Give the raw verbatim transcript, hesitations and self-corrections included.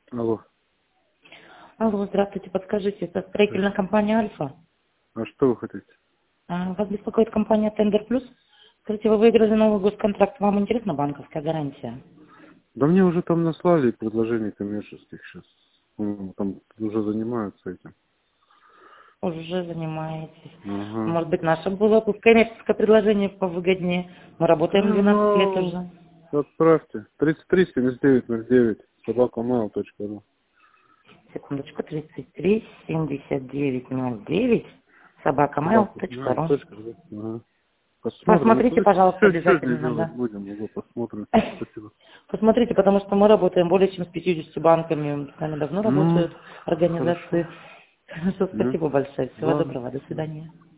Алло. Алло, здравствуйте, подскажите, это строительная компания «Альфа». А что вы хотите? А, Вас беспокоит компания «Тендер Плюс». Скажите, вы выиграли новый госконтракт, вам интересна банковская гарантия? Да мне уже там наслали предложений коммерческих сейчас. Ну, там уже занимаются этим. Уже занимаетесь. Ага. Может быть, наше было бы коммерческое предложение повыгоднее. Мы работаем двенадцать лет Ну, уже. отправьте. тридцать три семьдесят девять ноль девять собака mail точка ру. Секундочку, тридцать три семьдесят девять ноль девять собака mail собака точка mail ру. точка ру. Ага. Посмотрим. Ну, Посмотрите, пожалуйста, что, что здесь обязательно, делать да. будем? Его посмотрим. Спасибо. Посмотрите, потому что мы работаем более чем с пятьюдесятью банками. С нами давно Ну, работают хорошо. организации. Хорошо, Ну, спасибо большое. Всего ладно. доброго. До свидания.